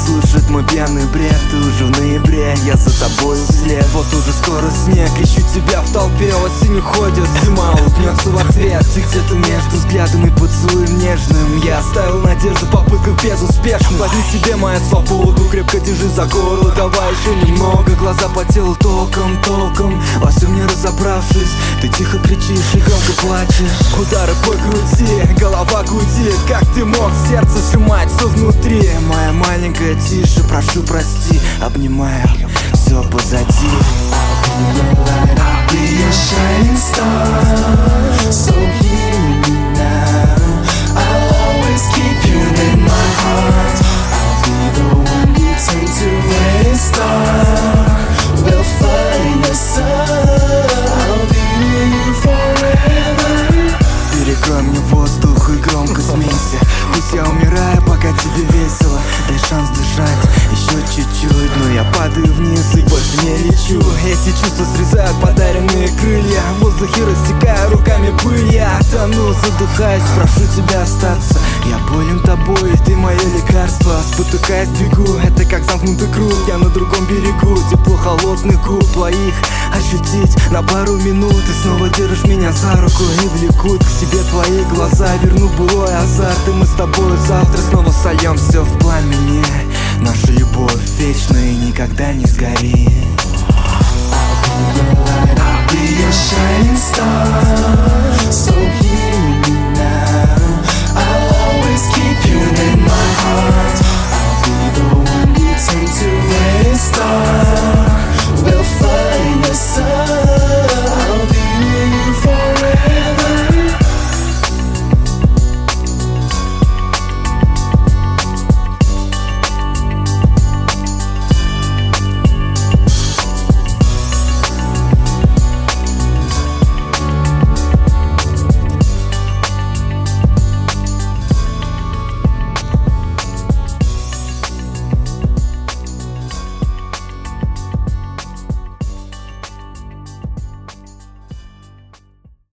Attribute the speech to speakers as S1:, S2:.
S1: слушать мой пьяный бред. Ты уже в ноябре, я за тобой вслед. Вот уже скоро снег, ищу тебя в толпе. Осень уходит, зима улыбнется в ответ. Ты где-то между взглядом и поцелуем нежным. Я оставил надежду в попытках безуспешных. Возьми себе мою свободу, крепко держи за горло. Давай еще немного, глаза по телу толком. Во всем не разобравшись, ты тихо кричишь и громко плачешь. Удары по груди, голова гудит. Как ты мог сердце сжимать все внутри? Моя маленькая, тише, прошу прости. Обнимаю, все позади.
S2: Be a shining star, so hear me now. I'll always keep you in my heart. I'll be the one you turn to when it's dark. We'll find the sun. I'll be with you forever.
S1: Перекрой мне воздух и громко смейся. Пусть я умираю, пока тебе весело. Дай шанс дышать еще чуть-чуть. Но я падаю вниз и больше не лечу. Эти чувства срезают подаренные крылья. В воздухе рассекаю руками пыль. Я тону, задыхаюсь, прошу тебя остаться. Я болен тобой, ты мое лекарство. Спотыкаясь, бегу, это как замкнутый круг. Я на другом берегу, тепло холодных губ твоих ощутить на пару минут. И снова держишь меня за руку и влекут к себе твои глаза. Верну былой азарт, и мы с тобой завтра снова сольемся в пламени. Наша любовь вечна и никогда не сгорит.